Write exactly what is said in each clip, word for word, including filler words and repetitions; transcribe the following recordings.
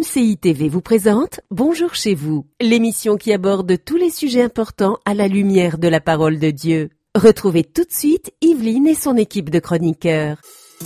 C I T V vous présente Bonjour chez vous, l'émission qui aborde tous les sujets importants à la lumière de la parole de Dieu. Retrouvez tout de suite Yveline et son équipe de chroniqueurs.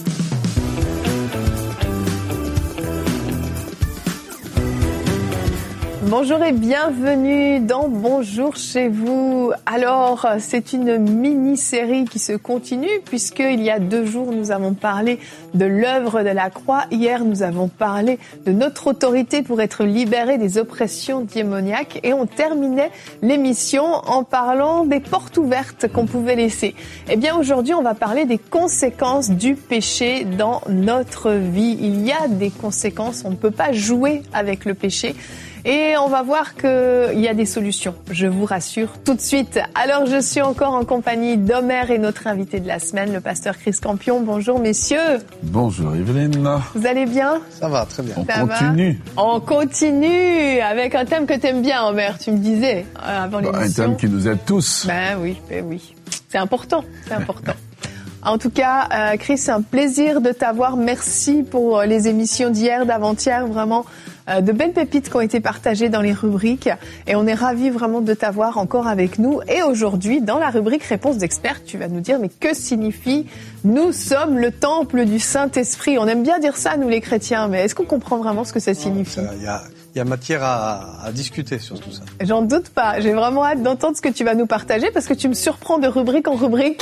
Bonjour et bienvenue dans Bonjour chez vous. Alors, c'est une mini-série qui se continue puisqu'il y a deux jours, nous avons parlé de l'œuvre de la croix. Hier, nous avons parlé de notre autorité pour être libérés des oppressions démoniaques et on terminait l'émission en parlant des portes ouvertes qu'on pouvait laisser. Eh bien, aujourd'hui, on va parler des conséquences du péché dans notre vie. Il y a des conséquences, on ne peut pas jouer avec le péché. Et on va voir qu'il y a des solutions, je vous rassure tout de suite. Alors, je suis encore en compagnie d'Omer et notre invité de la semaine, le pasteur Chris Campion. Bonjour, messieurs. Bonjour, Yveline. Vous allez bien? Ça va, très bien. On Ça continue. Va on continue avec un thème que tu aimes bien, Omer, tu me disais avant bah, l'émission. Un thème qui nous aide tous. Ben oui, ben oui. C'est important, c'est important. En tout cas, euh, Chris, c'est un plaisir de t'avoir. Merci pour les émissions d'hier, d'avant-hier, vraiment euh, de belles pépites qui ont été partagées dans les rubriques. Et on est ravis vraiment de t'avoir encore avec nous. Et aujourd'hui, dans la rubrique Réponse d'experts, tu vas nous dire, mais que signifie « Nous sommes le temple du Saint-Esprit ». On aime bien dire ça, nous les chrétiens, mais est-ce qu'on comprend vraiment ce que ça signifie ? Il y a, il y a matière à, à discuter sur tout ça. J'en doute pas. J'ai vraiment hâte d'entendre ce que tu vas nous partager parce que tu me surprends de rubrique en rubrique.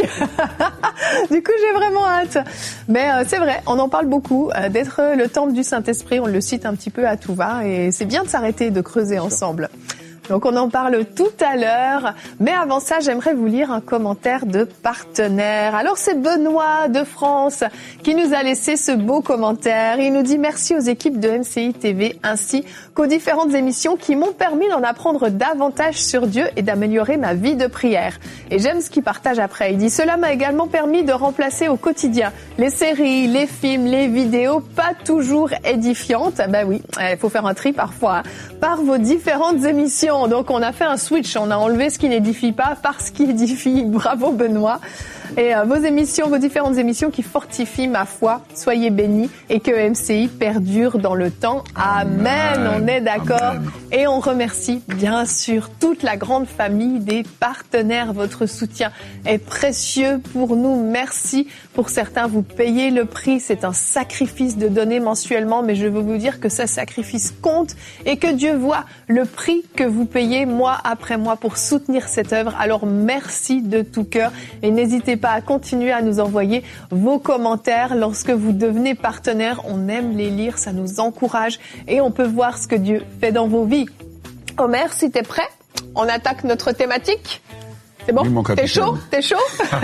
Du coup, j'ai vraiment hâte. Mais euh, c'est vrai, on en parle beaucoup, euh, d'être le temple du Saint-Esprit. On le cite un petit peu à tout va et c'est bien de s'arrêter et de creuser ensemble. Donc on en parle tout à l'heure, mais avant ça, j'aimerais vous lire un commentaire de partenaire. Alors c'est Benoît de France qui nous a laissé ce beau commentaire. Il nous dit merci aux équipes de M C I T V ainsi qu'aux différentes émissions qui m'ont permis d'en apprendre davantage sur Dieu et d'améliorer ma vie de prière. Et j'aime ce qu'il partage après. Il dit cela m'a également permis de remplacer au quotidien les séries, les films, les vidéos pas toujours édifiantes. Ben oui, il faut faire un tri parfois, hein, par vos différentes émissions. Donc on a fait un switch, on a enlevé ce qui n'édifie pas par ce qui édifie. Bravo Benoît. Et euh, vos émissions, vos différentes émissions qui fortifient ma foi, soyez bénis et que M C I perdure dans le temps. Amen, Amen. On est d'accord. Amen. Et on remercie bien sûr toute la grande famille des partenaires. Votre soutien est précieux pour nous. Merci. Pour certains, vous payez le prix. C'est un sacrifice de donner mensuellement, mais je veux vous dire que ce sacrifice compte et que Dieu voit le prix que vous payez mois après mois pour soutenir cette œuvre. Alors merci de tout cœur et n'hésitez pas à continuer à nous envoyer vos commentaires lorsque vous devenez partenaire. On aime les lire, ça nous encourage et on peut voir ce que Dieu fait dans vos vies. Omer, si t'es prêt, on attaque notre thématique. C'est bon? Oui, T'es chaud? T'es chaud?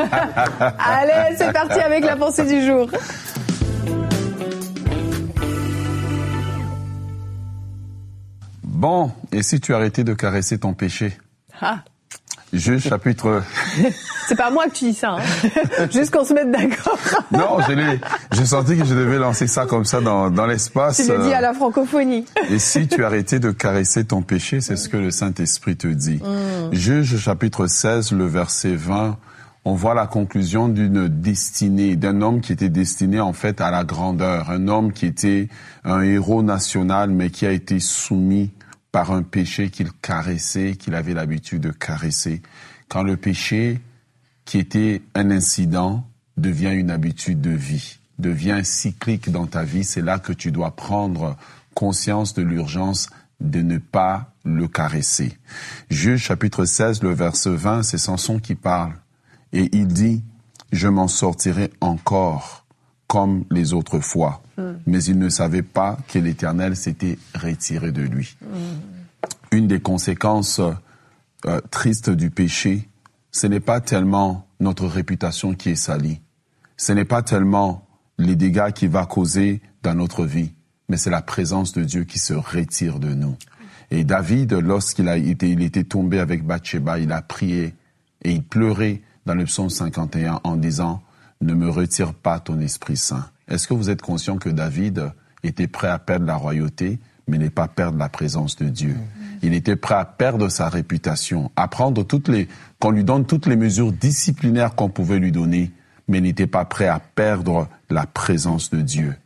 Allez, c'est parti avec la pensée du jour. Bon, et si tu arrêtais de caresser ton péché? Ah. Juge chapitre... C'est pas moi que tu dis ça, hein. Juste qu'on se mette d'accord. Non, je l'ai, j'ai senti que je devais lancer ça comme ça dans, dans l'espace. Tu le dis à la francophonie. Et si tu arrêtais de caresser ton péché, c'est ce que le Saint-Esprit te dit. Mm. Juge chapitre seize, le verset vingt, on voit la conclusion d'une destinée, d'un homme qui était destiné en fait à la grandeur. Un homme qui était un héros national, mais qui a été soumis par un péché qu'il caressait, qu'il avait l'habitude de caresser. Quand le péché, qui était un incident, devient une habitude de vie, devient cyclique dans ta vie, c'est là que tu dois prendre conscience de l'urgence de ne pas le caresser. Juge chapitre seize, le verset vingt, c'est Samson qui parle. Et il dit, je m'en sortirai encore comme les autres fois. Mm. Mais il ne savait pas que l'Éternel s'était retiré de lui. Mm. Une des conséquences euh, tristes du péché, ce n'est pas tellement notre réputation qui est salie. Ce n'est pas tellement les dégâts qu'il va causer dans notre vie, mais c'est la présence de Dieu qui se retire de nous. Et David, lorsqu'il a été, il était tombé avec Bathsheba, il a prié et il pleurait dans le psaume cinquante et un en disant « Ne me retire pas ton Esprit Saint ». Est-ce que vous êtes conscient que David était prêt à perdre la royauté, mais n'est pas perdre la présence de Dieu? Il était prêt à perdre sa réputation, à prendre toutes les, qu'on lui donne toutes les mesures disciplinaires qu'on pouvait lui donner, mais n'était pas prêt à perdre la présence de Dieu.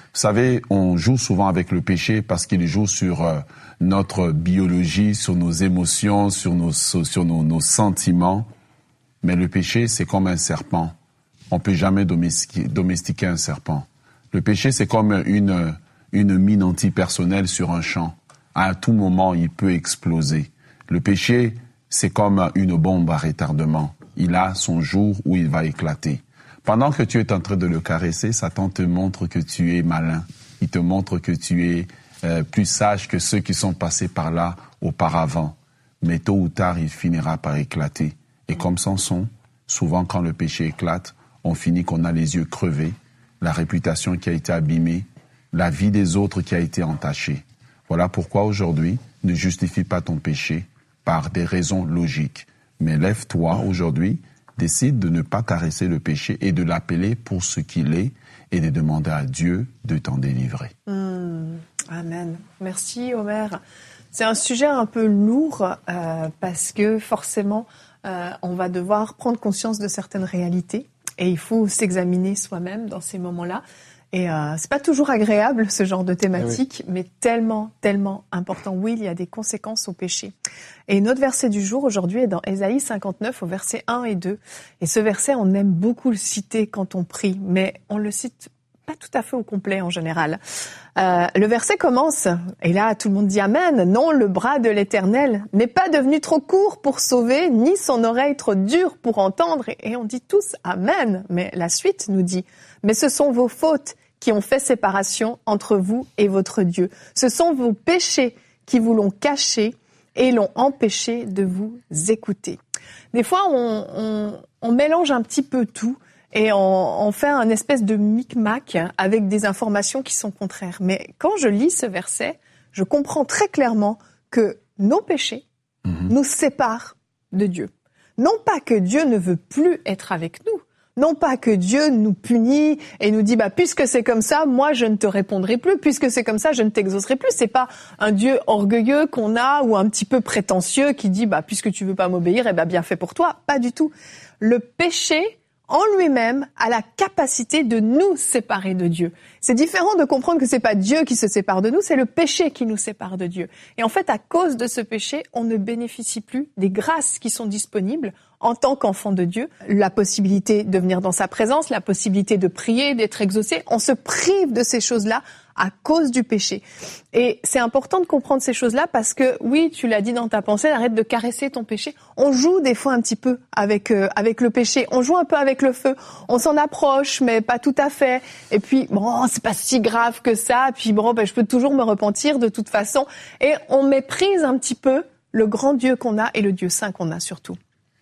Vous savez, on joue souvent avec le péché parce qu'il joue sur euh, notre biologie, sur nos émotions, sur nos sur nos, nos sentiments. Mais le péché, c'est comme un serpent. On peut jamais domestiquer, domestiquer un serpent. Le péché, c'est comme une une mine antipersonnelle sur un champ. À tout moment, il peut exploser. Le péché, c'est comme une bombe à retardement. Il a son jour où il va éclater. Pendant que tu es en train de le caresser, Satan te montre que tu es malin. Il te montre que tu es euh, plus sage que ceux qui sont passés par là auparavant. Mais tôt ou tard, il finira par éclater. Et comme Samson, souvent quand le péché éclate, on finit qu'on a les yeux crevés, la réputation qui a été abîmée, la vie des autres qui a été entachée. Voilà pourquoi aujourd'hui, ne justifie pas ton péché par des raisons logiques. Mais lève-toi aujourd'hui, décide de ne pas caresser le péché et de l'appeler pour ce qu'il est et de demander à Dieu de t'en délivrer. Mmh. Amen. Merci Omer. C'est un sujet un peu lourd euh, parce que forcément, euh, on va devoir prendre conscience de certaines réalités et il faut s'examiner soi-même dans ces moments-là. Et euh, c'est pas toujours agréable ce genre de thématique, oui. mais tellement, tellement important. Oui, il y a des conséquences au péché. Et notre verset du jour aujourd'hui est dans Ésaïe cinquante-neuf au verset un et deux. Et ce verset, on aime beaucoup le citer quand on prie, mais on le cite pas tout à fait au complet en général. Euh, le verset commence, et là tout le monde dit Amen. Non, le bras de l'Éternel n'est pas devenu trop court pour sauver, ni son oreille trop dure pour entendre. Et on dit tous Amen. Mais la suite nous dit, mais ce sont vos fautes qui ont fait séparation entre vous et votre Dieu. Ce sont vos péchés qui vous l'ont caché et l'ont empêché de vous écouter. Des fois, on, on, on mélange un petit peu tout et on, on fait un espèce de micmac avec des informations qui sont contraires. Mais quand je lis ce verset, je comprends très clairement que nos péchés mmh. nous séparent de Dieu. Non pas que Dieu ne veut plus être avec nous, non pas que Dieu nous punit et nous dit bah puisque c'est comme ça, moi je ne te répondrai plus, puisque c'est comme ça, je ne t'exaucerai plus. C'est pas un Dieu orgueilleux qu'on a ou un petit peu prétentieux qui dit bah puisque tu veux pas m'obéir, eh ben bien fait pour toi. Pas du tout. Le péché en lui-même a la capacité de nous séparer de Dieu. C'est différent de comprendre que c'est pas Dieu qui se sépare de nous, c'est le péché qui nous sépare de Dieu. Et en fait, à cause de ce péché, on ne bénéficie plus des grâces qui sont disponibles en tant qu'enfant de Dieu, la possibilité de venir dans sa présence, la possibilité de prier, d'être exaucé. On se prive de ces choses-là à cause du péché. Et c'est important de comprendre ces choses-là parce que, oui, tu l'as dit dans ta pensée, arrête de caresser ton péché. On joue des fois un petit peu avec euh, avec le péché. On joue un peu avec le feu. On s'en approche, mais pas tout à fait. Et puis, bon, c'est pas si grave que ça. Puis bon, ben, je peux toujours me repentir de toute façon. Et on méprise un petit peu le grand Dieu qu'on a et le Dieu saint qu'on a surtout.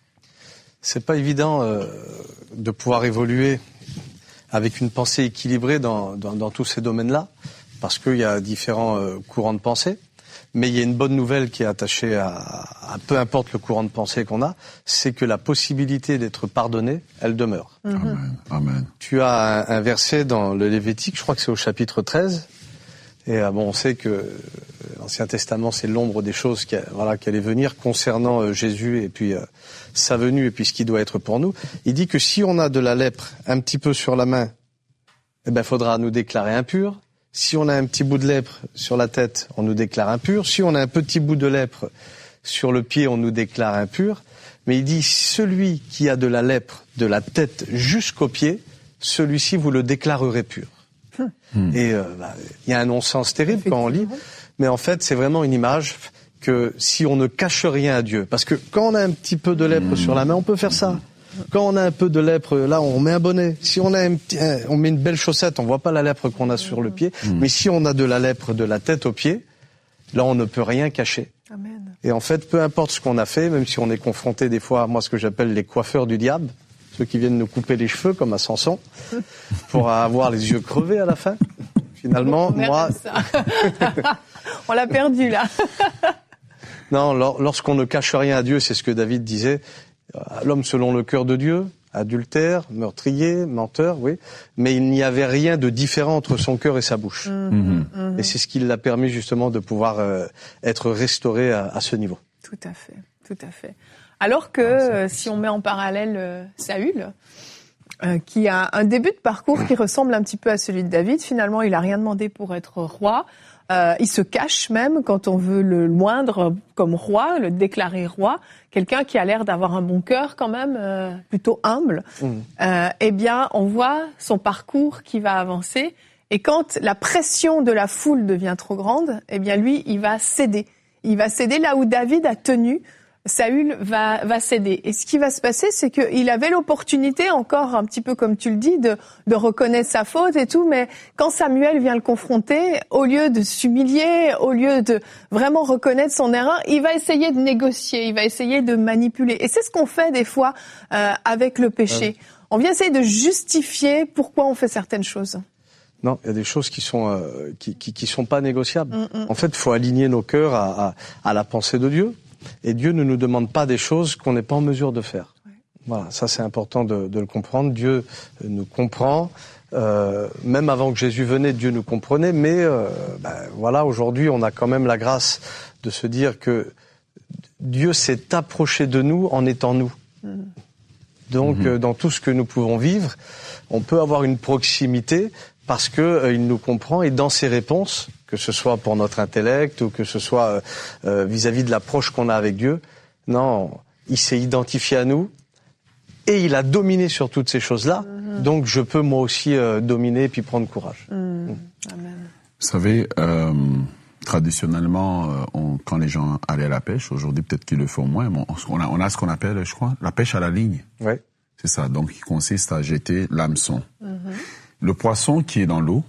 C'est pas évident euh, de pouvoir évoluer avec une pensée équilibrée dans, dans, dans tous ces domaines-là, parce qu'il y a différents euh, courants de pensée. Mais il y a une bonne nouvelle qui est attachée à, à peu importe le courant de pensée qu'on a, c'est que la possibilité d'être pardonné, elle demeure. Mm-hmm. Amen. Amen. Tu as un, un verset dans le Lévitique, je crois que c'est au chapitre treize, et euh, bon, on sait que l'Ancien Testament, c'est l'ombre des choses qui, voilà, qui allaient venir concernant euh, Jésus et puis euh, sa venue et puis ce qui doit être pour nous. Il dit que si on a de la lèpre un petit peu sur la main, eh ben, faudra nous déclarer impurs. Si on a un petit bout de lèpre sur la tête, on nous déclare impurs. Si on a un petit bout de lèpre sur le pied, on nous déclare impurs. Mais il dit, celui qui a de la lèpre de la tête jusqu'au pied, celui-ci vous le déclarerez pur. Hum. Et euh, bah, il y a un non-sens terrible quand on lit, mais en fait c'est vraiment une image que si on ne cache rien à Dieu, parce que quand on a un petit peu de lèpre hum. sur la main, on peut faire ça. Quand on a un peu de lèpre, là, on met un bonnet. Si on a un petit, un, on met une belle chaussette, on voit pas la lèpre qu'on a sur le pied. Hum. Mais si on a de la lèpre de la tête aux pieds, là, on ne peut rien cacher. Amen. Et en fait, peu importe ce qu'on a fait, même si on est confronté des fois à moi ce que j'appelle les coiffeurs du diable, ceux qui viennent nous couper les cheveux comme à Samson, pour avoir les yeux crevés à la fin. Finalement, on moi... on l'a perdu, là. Non, lorsqu'on ne cache rien à Dieu, c'est ce que David disait, l'homme selon le cœur de Dieu, adultère, meurtrier, menteur, oui, mais il n'y avait rien de différent entre son cœur et sa bouche. Mmh, mmh. Et c'est ce qui l'a permis justement de pouvoir euh, être restauré à, à ce niveau. Tout à fait, tout à fait. Alors que, euh, si on met en parallèle euh, Saül, euh, qui a un début de parcours qui ressemble un petit peu à celui de David. Finalement, il a rien demandé pour être roi. Euh, il se cache même quand on veut le loindre comme roi, le déclarer roi. Quelqu'un qui a l'air d'avoir un bon cœur quand même, euh, plutôt humble. Mmh. Euh, eh bien, on voit son parcours qui va avancer. Et quand la pression de la foule devient trop grande, eh bien lui, il va céder. Il va céder là où David a tenu. Saül va, va céder. Et ce qui va se passer, c'est qu'il avait l'opportunité, encore un petit peu comme tu le dis, de, de reconnaître sa faute et tout, mais quand Samuel vient le confronter, au lieu de s'humilier, au lieu de vraiment reconnaître son erreur, il va essayer de négocier, il va essayer de manipuler. Et c'est ce qu'on fait des fois euh, avec le péché. Ouais. On vient essayer de justifier pourquoi on fait certaines choses. Non, il y a des choses qui sont euh, qui, qui qui sont pas négociables. Mm-hmm. En fait, il faut aligner nos cœurs à, à à la pensée de Dieu. Et Dieu ne nous demande pas des choses qu'on n'est pas en mesure de faire. Ouais. Voilà, ça c'est important de, de le comprendre. Dieu nous comprend. Euh, même avant que Jésus venait, Dieu nous comprenait. Mais euh, ben, voilà, aujourd'hui, on a quand même la grâce de se dire que Dieu s'est approché de nous en étant nous. Mmh. Donc, mmh. euh, dans tout ce que nous pouvons vivre, on peut avoir une proximité parce que euh, il nous comprend et dans ses réponses, que ce soit pour notre intellect ou que ce soit euh, vis-à-vis de l'approche qu'on a avec Dieu. Non, il s'est identifié à nous et il a dominé sur toutes ces choses-là. Mmh. Donc je peux moi aussi euh, dominer et puis prendre courage. Mmh. Mmh. Amen. Vous savez, euh, traditionnellement, euh, on, quand les gens allaient à la pêche, aujourd'hui peut-être qu'ils le font moins, mais on a, on a ce qu'on appelle, je crois, la pêche à la ligne. Ouais. C'est ça, donc qui consiste à jeter l'hameçon. Mmh. Le poisson qui est dans l'eau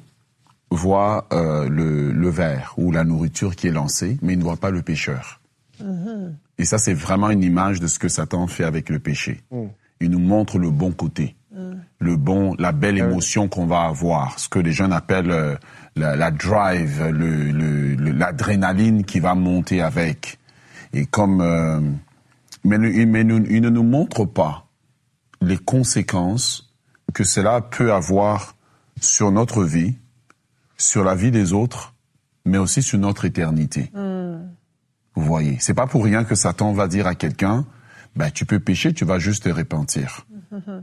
voit euh, le, le verre ou la nourriture qui est lancée, mais il ne voit pas le pêcheur. Mmh. Et ça, c'est vraiment une image de ce que Satan fait avec le péché. Mmh. Il nous montre le bon côté, mmh. le bon, la belle émotion qu'on va avoir, ce que les jeunes appellent euh, la, la drive, le, le, le, l'adrénaline qui va monter avec. Et comme, euh, mais, mais nous, il ne nous montre pas les conséquences que cela peut avoir sur notre vie, sur la vie des autres, mais aussi sur notre éternité. Mm. Vous voyez, c'est pas pour rien que Satan va dire à quelqu'un, ben tu peux pécher, tu vas juste te repentir. Mm-hmm.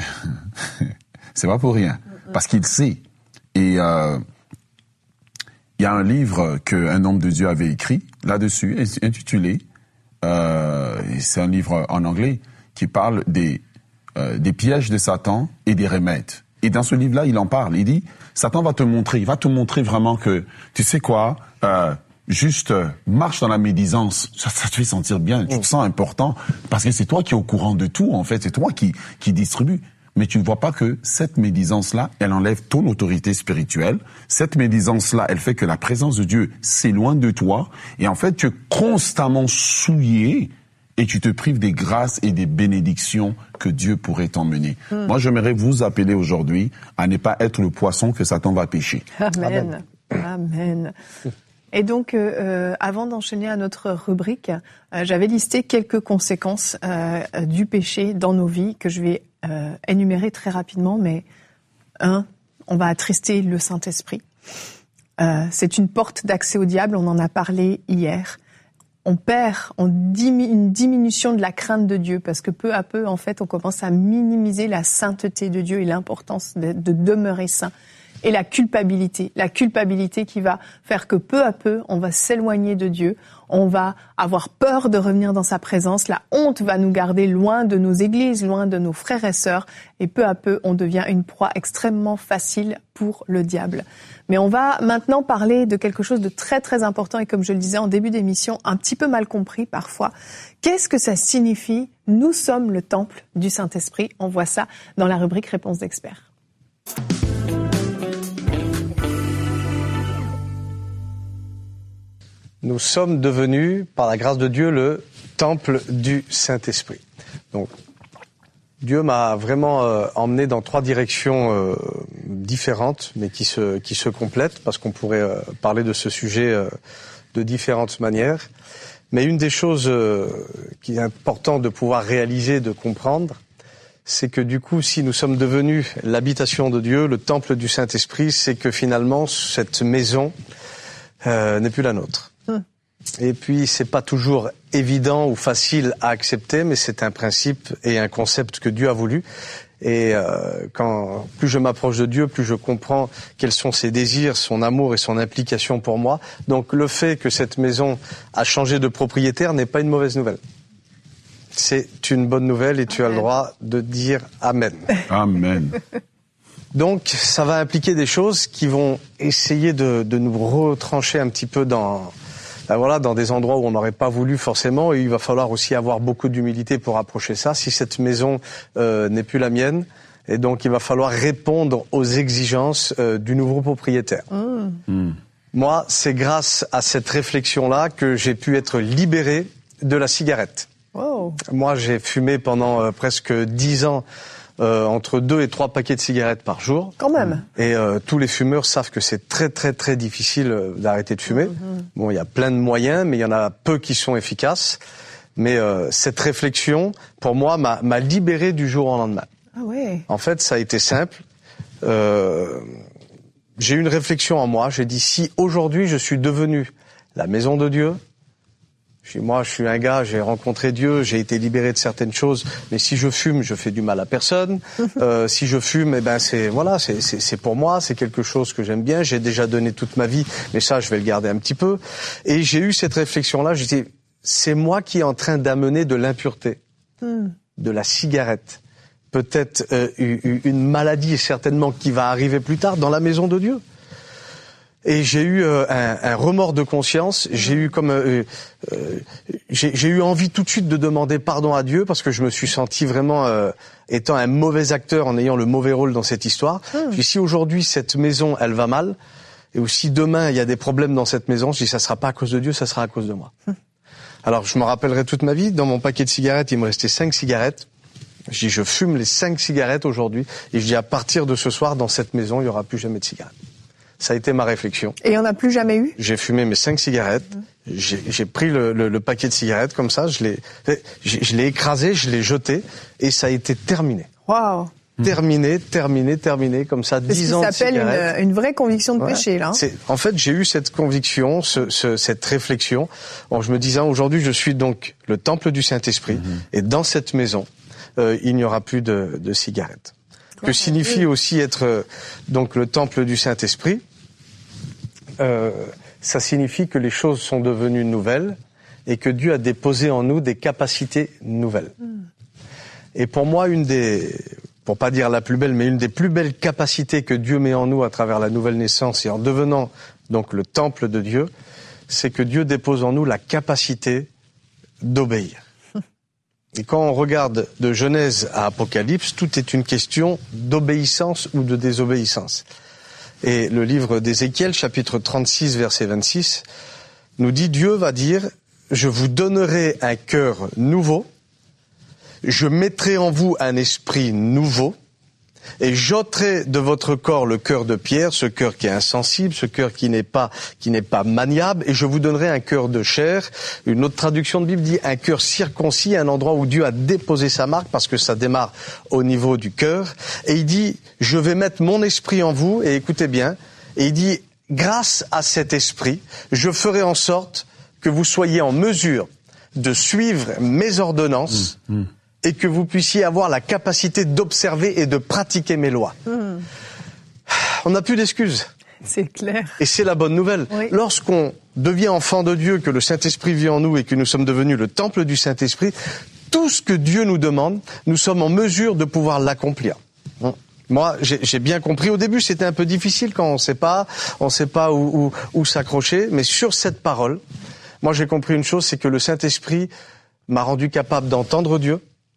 C'est pas pour rien, mm-hmm. parce qu'il sait. Et euh, il y a un livre qu'un homme de Dieu avait écrit là-dessus, intitulé, euh, c'est un livre en anglais qui parle des euh, des pièges de Satan et des remèdes. Et dans ce livre-là, il en parle. Il dit, Satan va te montrer, il va te montrer vraiment que, tu sais quoi, euh, juste euh, marche dans la médisance, ça, ça te fait sentir bien, tu te sens important, parce que c'est toi qui es au courant de tout, en fait, c'est toi qui qui distribue. Mais tu ne vois pas que cette médisance-là, elle enlève ton autorité spirituelle. Cette médisance-là, elle fait que la présence de Dieu s'éloigne de toi, et en fait, tu es constamment souillé, et tu te prives des grâces et des bénédictions que Dieu pourrait t'emmener. Mmh. Moi, j'aimerais vous appeler aujourd'hui à ne pas être le poisson que Satan va pêcher. Amen. Amen. Amen. Et donc, euh, avant d'enchaîner à notre rubrique, euh, j'avais listé quelques conséquences euh, du péché dans nos vies que je vais euh, énumérer très rapidement. Mais un, on va attrister le Saint-Esprit. Euh, c'est une porte d'accès au diable, on en a parlé hier. On perd on diminu- une diminution de la crainte de Dieu parce que peu à peu, en fait, on commence à minimiser la sainteté de Dieu et l'importance de, de demeurer saint. Et la culpabilité, la culpabilité qui va faire que peu à peu, on va s'éloigner de Dieu, on va avoir peur de revenir dans sa présence, la honte va nous garder loin de nos églises, loin de nos frères et sœurs, et peu à peu, on devient une proie extrêmement facile pour le diable. Mais on va maintenant parler de quelque chose de très très important et comme je le disais en début d'émission, un petit peu mal compris parfois. Qu'est-ce que ça signifie ? Nous sommes le temple du Saint-Esprit. On voit ça dans la rubrique Réponse d'experts. Nous sommes devenus, par la grâce de Dieu, le temple du Saint-Esprit. Donc, Dieu m'a vraiment euh, emmené dans trois directions euh, différentes, mais qui se qui se complètent, parce qu'on pourrait euh, parler de ce sujet euh, de différentes manières. Mais une des choses euh, qui est important de pouvoir réaliser, de comprendre, c'est que du coup, si nous sommes devenus l'habitation de Dieu, le temple du Saint-Esprit, c'est que finalement, cette maison euh, n'est plus la nôtre. Et puis, c'est pas toujours évident ou facile à accepter, mais c'est un principe et un concept que Dieu a voulu. Et euh, quand plus je m'approche de Dieu, plus je comprends quels sont ses désirs, son amour et son implication pour moi. Donc le fait que cette maison a changé de propriétaire n'est pas une mauvaise nouvelle. C'est une bonne nouvelle et tu as le droit de dire Amen. Amen. Donc ça va impliquer des choses qui vont essayer de, de nous retrancher un petit peu dans... Ben voilà, dans des endroits où on n'aurait pas voulu forcément, et il va falloir aussi avoir beaucoup d'humilité pour approcher ça. Si cette maison euh, n'est plus la mienne, et donc il va falloir répondre aux exigences euh, du nouveau propriétaire. Mmh. Mmh. Moi, c'est grâce à cette réflexion-là que j'ai pu être libéré de la cigarette. Oh. Moi, j'ai fumé pendant euh, presque dix ans. Euh, entre deux et trois paquets de cigarettes par jour. Quand même. Et euh, tous les fumeurs savent que c'est très très très difficile euh, d'arrêter de fumer. Mm-hmm. Bon, il y a plein de moyens, mais il y en a peu qui sont efficaces. Mais euh, cette réflexion, pour moi, m'a, m'a libéré du jour au lendemain. Ah ouais. En fait, ça a été simple. Euh, j'ai eu une réflexion en moi. J'ai dit, si aujourd'hui je suis devenu la maison de Dieu, moi, je suis un gars, j'ai rencontré Dieu, j'ai été libéré de certaines choses, mais si je fume, je fais du mal à personne. Euh, si je fume, eh ben c'est voilà, c'est, c'est, c'est pour moi, c'est quelque chose que j'aime bien. J'ai déjà donné toute ma vie, mais ça, je vais le garder un petit peu. Et j'ai eu cette réflexion-là. Je dis, c'est moi qui est en train d'amener de l'impureté, mm. de la cigarette, peut-être euh, une maladie certainement qui va arriver plus tard dans la maison de Dieu. Et j'ai eu euh, un, un remords de conscience. J'ai eu comme euh, euh, j'ai, j'ai eu envie tout de suite de demander pardon à Dieu parce que je me suis senti vraiment euh, étant un mauvais acteur en ayant le mauvais rôle dans cette histoire. Mmh. Et si aujourd'hui cette maison elle va mal et aussi demain il y a des problèmes dans cette maison, je dis ça sera pas à cause de Dieu, ça sera à cause de moi. Mmh. Alors je me rappellerai toute ma vie. Dans mon paquet de cigarettes, il me restait cinq cigarettes. Je dis je fume les cinq cigarettes aujourd'hui et je dis à partir de ce soir dans cette maison il y aura plus jamais de cigarettes. Ça a été ma réflexion. Et il n'y en a plus jamais eu ? J'ai fumé mes cinq cigarettes. Mmh. J'ai, j'ai pris le, le, le paquet de cigarettes comme ça. Je l'ai, je, je l'ai écrasé, je l'ai jeté, et ça a été terminé. Waouh ! Terminé, terminé, terminé, comme ça, dix ans de cigarettes. Ça s'appelle une, une vraie conviction de ouais. péché, là. Hein. C'est, en fait, j'ai eu cette conviction, ce, ce, cette réflexion. Bon, je me disais, aujourd'hui, je suis donc le temple du Saint-Esprit, mmh. et dans cette maison, euh, il n'y aura plus de, de cigarettes. Que ouais, signifie oui. aussi être euh, donc le temple du Saint-Esprit ? Euh, ça signifie que les choses sont devenues nouvelles et que Dieu a déposé en nous des capacités nouvelles. Mm. Et pour moi, une des, pour pas dire la plus belle, mais une des plus belles capacités que Dieu met en nous à travers la nouvelle naissance et en devenant donc le temple de Dieu, c'est que Dieu dépose en nous la capacité d'obéir. Et quand on regarde de Genèse à Apocalypse, tout est une question d'obéissance ou de désobéissance. Et le livre d'Ézéchiel, chapitre trente-six, verset vingt-six, nous dit, Dieu va dire, je vous donnerai un cœur nouveau, je mettrai en vous un esprit nouveau, et j'ôterai de votre corps le cœur de pierre, ce cœur qui est insensible, ce cœur qui n'est pas, qui n'est pas maniable, et je vous donnerai un cœur de chair. Une autre traduction de Bible dit un cœur circoncis, un endroit où Dieu a déposé sa marque, parce que ça démarre au niveau du cœur. Et il dit, je vais mettre mon esprit en vous, et écoutez bien, et il dit, grâce à cet esprit, je ferai en sorte que vous soyez en mesure de suivre mes ordonnances, mmh, mmh. et que vous puissiez avoir la capacité d'observer et de pratiquer mes lois. Mmh. On n'a plus d'excuses. C'est clair. Et c'est la bonne nouvelle. Oui. Lorsqu'on devient enfant de Dieu, que le Saint-Esprit vit en nous et que nous sommes devenus le temple du Saint-Esprit, tout ce que Dieu nous demande, nous sommes en mesure de pouvoir l'accomplir. Moi, j'ai, j'ai bien compris. Au début, c'était un peu difficile quand on ne sait pas, on ne sait pas où, où, où s'accrocher. Mais sur cette parole, moi, j'ai compris une chose, c'est que le Saint-Esprit m'a rendu capable d'entendre Dieu,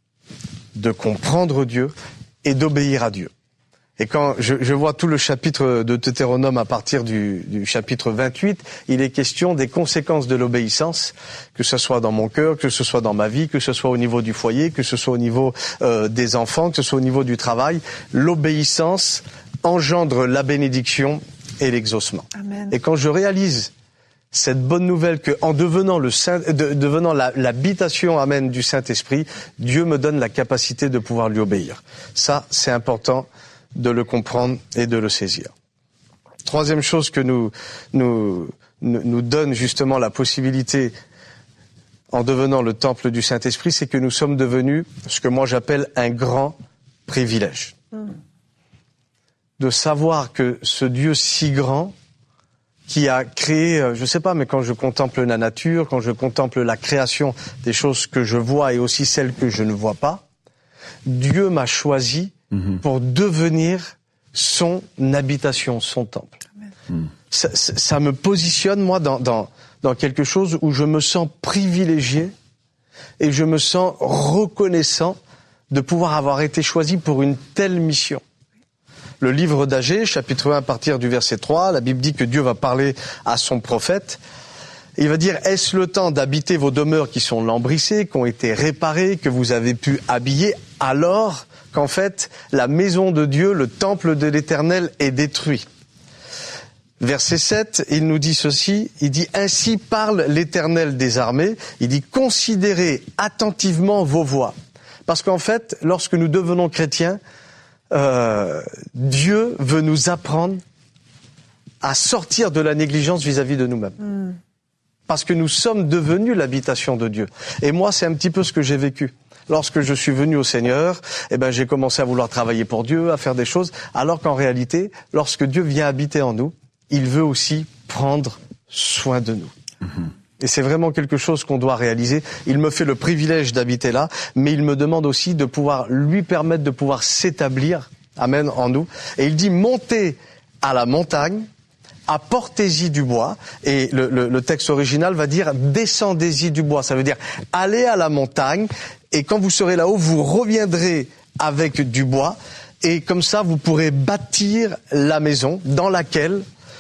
de comprendre Dieu et d'obéir à Dieu. Et quand je, je vois tout le chapitre de Deutéronome à partir du, du chapitre vingt-huit, il est question des conséquences de l'obéissance, que ce soit dans mon cœur, que ce soit dans ma vie, que ce soit au niveau du foyer, que ce soit au niveau euh, des enfants, que ce soit au niveau du travail. L'obéissance engendre la bénédiction et l'exaucement. Amen. Et quand je réalise cette bonne nouvelle que, en devenant le Saint, de, devenant la, l'habitation, amen, du Saint-Esprit, Dieu me donne la capacité de pouvoir lui obéir. Ça, c'est important de le comprendre et de le saisir. Troisième chose que nous, nous, nous donne justement la possibilité, en devenant le temple du Saint-Esprit, c'est que nous sommes devenus ce que moi j'appelle un grand privilège. Mmh. De savoir que ce Dieu si grand, qui a créé, je sais pas, mais quand je contemple la nature, quand je contemple la création des choses que je vois et aussi celles que je ne vois pas, Dieu m'a choisi mmh. pour devenir son habitation, son temple. Mmh. Ça, ça me positionne, moi, dans, dans, dans quelque chose où je me sens privilégié et je me sens reconnaissant de pouvoir avoir été choisi pour une telle mission. Le livre d'Agée, chapitre un, à partir du verset trois, la Bible dit que Dieu va parler à son prophète. Il va dire, est-ce le temps d'habiter vos demeures qui sont lambrissées, qui ont été réparées, que vous avez pu habiller, alors qu'en fait, la maison de Dieu, le temple de l'Éternel est détruit. Verset sept, il nous dit ceci, il dit, ainsi parle l'Éternel des armées, il dit, considérez attentivement vos voies. Parce qu'en fait, lorsque nous devenons chrétiens, euh, Dieu veut nous apprendre à sortir de la négligence vis-à-vis de nous-mêmes. Mm. Parce que nous sommes devenus l'habitation de Dieu. Et moi, c'est un petit peu ce que j'ai vécu. Lorsque je suis venu au Seigneur, eh ben, j'ai commencé à vouloir travailler pour Dieu, à faire des choses, alors qu'en réalité, lorsque Dieu vient habiter en nous, il veut aussi prendre soin de nous. Mm-hmm. Et c'est vraiment quelque chose qu'on doit réaliser. Il me fait le privilège d'habiter là, mais il me demande aussi de pouvoir lui permettre de pouvoir s'établir, amen, en nous. Et il dit, montez à la montagne, apportez-y du bois. Et le, le, le texte original va dire, descendez-y du bois. Ça veut dire, allez à la montagne, et quand vous serez là-haut, vous reviendrez avec du bois. Et comme ça, vous pourrez bâtir la maison dans laquelle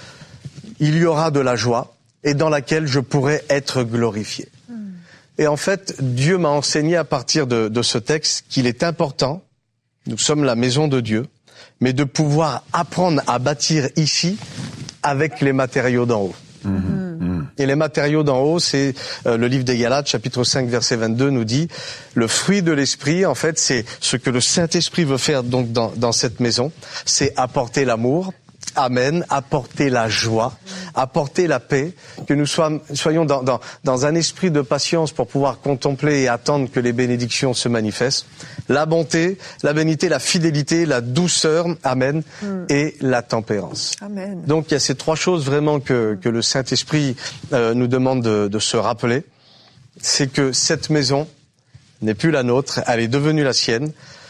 il y aura de la joie, et dans laquelle je pourrais être glorifié. Mmh. Et en fait, Dieu m'a enseigné à partir de, de ce texte qu'il est important, nous sommes la maison de Dieu, mais de pouvoir apprendre à bâtir ici avec les matériaux d'en haut. Mmh. Mmh. Et les matériaux d'en haut, c'est euh, le livre des Galates, chapitre cinq, verset vingt-deux, nous dit, le fruit de l'esprit, en fait, c'est ce que le Saint-Esprit veut faire donc dans, dans cette maison, c'est apporter l'amour, amen, apporter la joie, apporter la paix, que nous soyons, soyons dans, dans, dans un esprit de patience pour pouvoir contempler et attendre que les bénédictions se manifestent, la bonté, la bénité, la fidélité, la douceur, amen, mm. et la tempérance. Amen. Donc il y a ces trois choses vraiment que, que le Saint-Esprit euh, nous demande de, de se rappeler, c'est que cette maison n'est plus la nôtre, elle est devenue la sienne.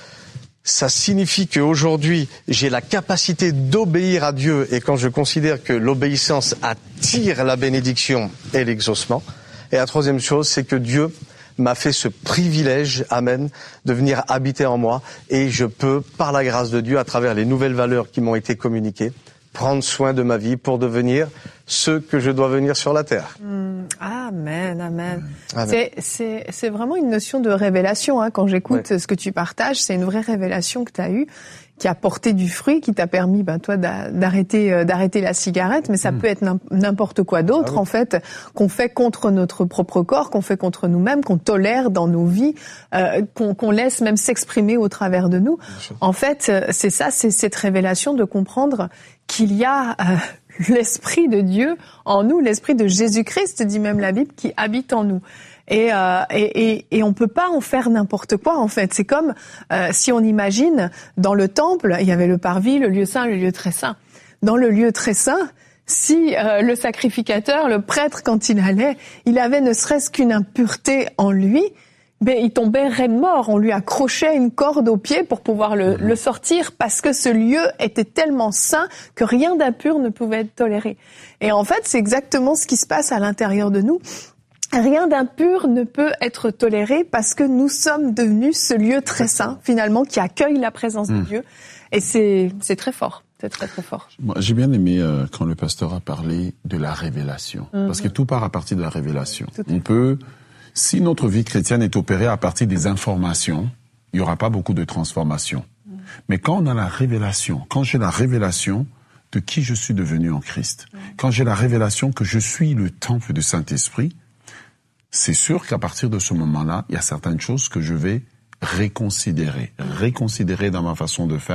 Ça signifie qu'aujourd'hui, j'ai la capacité d'obéir à Dieu, et quand je considère que l'obéissance attire la bénédiction et l'exaucement. Et la troisième chose, c'est que Dieu m'a fait ce privilège, amen, de venir habiter en moi, et je peux, par la grâce de Dieu, à travers les nouvelles valeurs qui m'ont été communiquées, prendre soin de ma vie pour devenir ce que je dois venir sur la terre. Mmh. Amen, amen. amen. C'est, c'est, c'est vraiment une notion de révélation. Hein. Quand j'écoute ouais. ce que tu partages, c'est une vraie révélation que tu as eue, qui a porté du fruit, qui t'a permis, ben toi, d'arrêter, euh, d'arrêter la cigarette. Mais ça mmh. peut être n'importe quoi d'autre, ah oui. en fait, qu'on fait contre notre propre corps, qu'on fait contre nous-mêmes, qu'on tolère dans nos vies, euh, qu'on, qu'on laisse même s'exprimer au travers de nous. En fait, c'est ça, c'est cette révélation de comprendre qu'il y a euh, l'Esprit de Dieu en nous, l'Esprit de Jésus-Christ, dit même la Bible, qui habite en nous. Et, euh, et, et, et on peut pas en faire n'importe quoi, en fait. C'est comme euh, si on imagine, dans le temple, il y avait le parvis, le lieu saint, le lieu très saint. Dans le lieu très saint, si euh, le sacrificateur, le prêtre, quand il allait, il avait ne serait-ce qu'une impureté en lui, ben, il tombait raide mort. On lui accrochait une corde au pied pour pouvoir le, le sortir, parce que ce lieu était tellement saint que rien d'impur ne pouvait être toléré. Et en fait, c'est exactement ce qui se passe à l'intérieur de nous. Rien d'impur ne peut être toléré parce que nous sommes devenus ce lieu très saint, finalement, qui accueille la présence mmh. de Dieu. Et c'est, c'est très fort. C'est très, très fort. Moi, j'ai bien aimé euh, quand le pasteur a parlé de la révélation. Mmh. Parce que tout part à partir de la révélation. Tout On peut... Si notre vie chrétienne est opérée à partir des informations, il n'y aura pas beaucoup de transformation. Mmh. Mais quand on a la révélation, quand j'ai la révélation de qui je suis devenu en Christ, mmh. quand j'ai la révélation que je suis le temple du Saint-Esprit, c'est sûr qu'à partir de ce moment-là, il y a certaines choses que je vais réconsidérer, réconsidérer dans ma façon de faire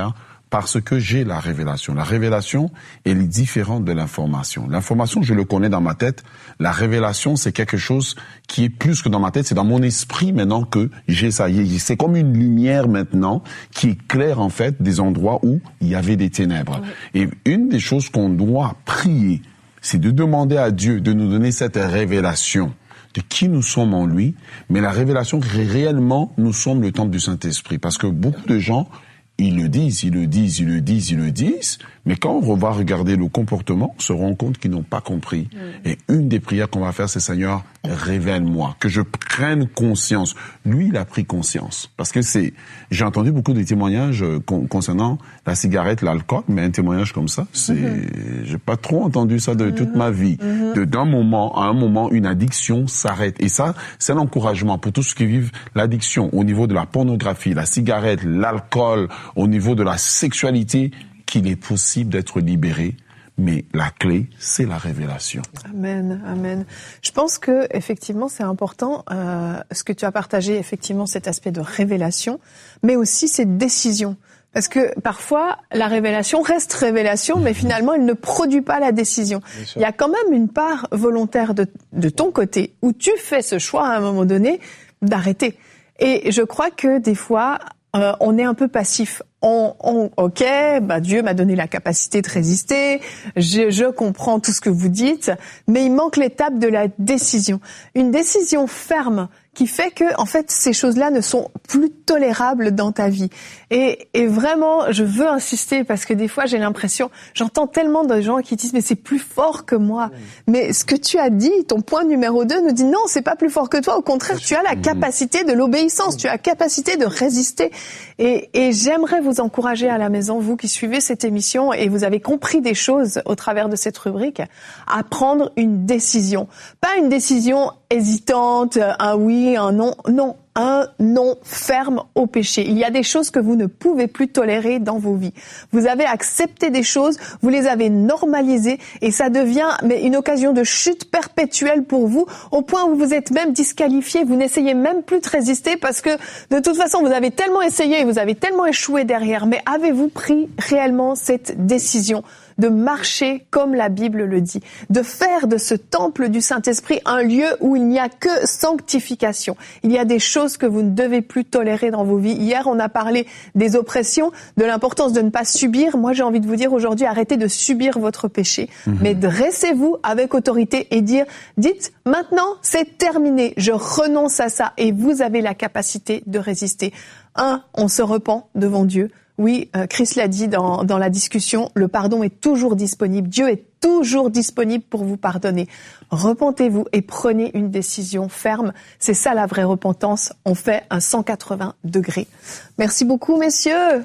Parce que j'ai la révélation. La révélation, elle est différente de l'information. L'information, je le connais dans ma tête. La révélation, c'est quelque chose qui est plus que dans ma tête. C'est dans mon esprit maintenant que j'ai ça. C'est comme une lumière maintenant qui éclaire en fait des endroits où il y avait des ténèbres. Oui. Et une des choses qu'on doit prier, c'est de demander à Dieu de nous donner cette révélation de qui nous sommes en lui, mais la révélation que réellement nous sommes le temple du Saint-Esprit. Parce que beaucoup de gens, ils le disent, ils le disent, ils le disent, ils le disent, mais quand on va regarder le comportement, on se rend compte qu'ils n'ont pas compris. Mmh. Et une des prières qu'on va faire, c'est Seigneur, révèle-moi, que je prenne conscience. Lui, il a pris conscience. Parce que c'est, j'ai entendu beaucoup de témoignages con, concernant la cigarette, l'alcool, mais un témoignage comme ça, c'est, mmh. j'ai pas trop entendu ça de mmh. toute ma vie. Mmh. De, d'un moment à un moment, une addiction s'arrête. Et ça, c'est l'encouragement pour tous ceux qui vivent l'addiction au niveau de la pornographie, la cigarette, l'alcool, au niveau de la sexualité, qu'il est possible d'être libéré, mais la clé, c'est la révélation. Amen, amen. Je pense que effectivement, c'est important euh, ce que tu as partagé, effectivement, cet aspect de révélation, mais aussi cette décision. Parce que parfois, la révélation reste révélation, mais finalement, elle ne produit pas la décision. Il y a quand même une part volontaire de, de ton côté où tu fais ce choix à un moment donné d'arrêter. Et je crois que des fois, euh, on est un peu passif. On, on, ok, bah Dieu m'a donné la capacité de résister, je, je comprends tout ce que vous dites, mais il manque l'étape de la décision. Une décision ferme qui fait que, en fait, ces choses-là ne sont plus tolérables dans ta vie. Et, et vraiment, je veux insister parce que des fois, j'ai l'impression, j'entends tellement de gens qui disent, mais c'est plus fort que moi. Mmh. Mais ce que tu as dit, ton point numéro deux nous dit, non, c'est pas plus fort que toi. Au contraire, tu as la capacité de l'obéissance, mmh. tu as la capacité de résister. Et, et j'aimerais vous encourager à la maison, vous qui suivez cette émission et vous avez compris des choses au travers de cette rubrique, à prendre une décision. Pas une décision hésitante, un oui, un non, non, un non ferme au péché. Il y a des choses que vous ne pouvez plus tolérer dans vos vies. Vous avez accepté des choses, vous les avez normalisées et ça devient mais une occasion de chute perpétuelle pour vous, au point où vous êtes même disqualifié, vous n'essayez même plus de résister parce que de toute façon vous avez tellement essayé et vous avez tellement échoué derrière. Mais avez-vous pris réellement cette décision de marcher comme la Bible le dit, de faire de ce temple du Saint-Esprit un lieu où il n'y a que sanctification. Il y a des choses que vous ne devez plus tolérer dans vos vies. Hier, on a parlé des oppressions, de l'importance de ne pas subir. Moi, j'ai envie de vous dire aujourd'hui, arrêtez de subir votre péché, mmh. mais dressez-vous avec autorité et dire, dites, maintenant, c'est terminé, je renonce à ça et vous avez la capacité de résister. Un, on se repent devant Dieu. Oui, euh, Chris l'a dit dans, dans la discussion, le pardon est toujours disponible. Dieu est toujours disponible pour vous pardonner. Repentez-vous et prenez une décision ferme. C'est ça la vraie repentance. On fait un cent quatre-vingts degrés. Merci beaucoup, messieurs.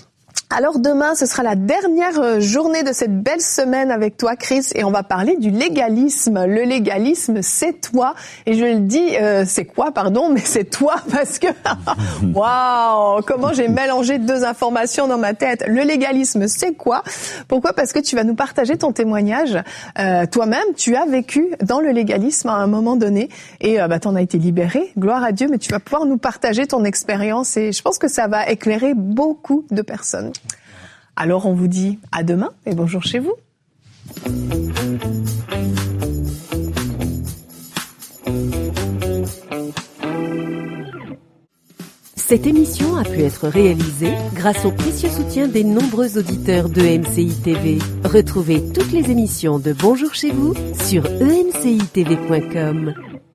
Alors demain, ce sera la dernière journée de cette belle semaine avec toi, Chris, et on va parler du légalisme. Le légalisme, c'est toi. Et je le dis, euh, c'est quoi, pardon, mais c'est toi parce que, waouh, comment j'ai mélangé deux informations dans ma tête. Le légalisme, c'est quoi? Pourquoi? Parce que tu vas nous partager ton témoignage. Euh, toi-même, tu as vécu dans le légalisme à un moment donné et euh, bah, t'en as été libéré. Gloire à Dieu, mais tu vas pouvoir nous partager ton expérience et je pense que ça va éclairer beaucoup de personnes. Alors on vous dit à demain et bonjour chez vous. Cette émission a pu être réalisée grâce au précieux soutien des nombreux auditeurs de E M C I T V. Retrouvez toutes les émissions de Bonjour chez vous sur e m c i t v point com.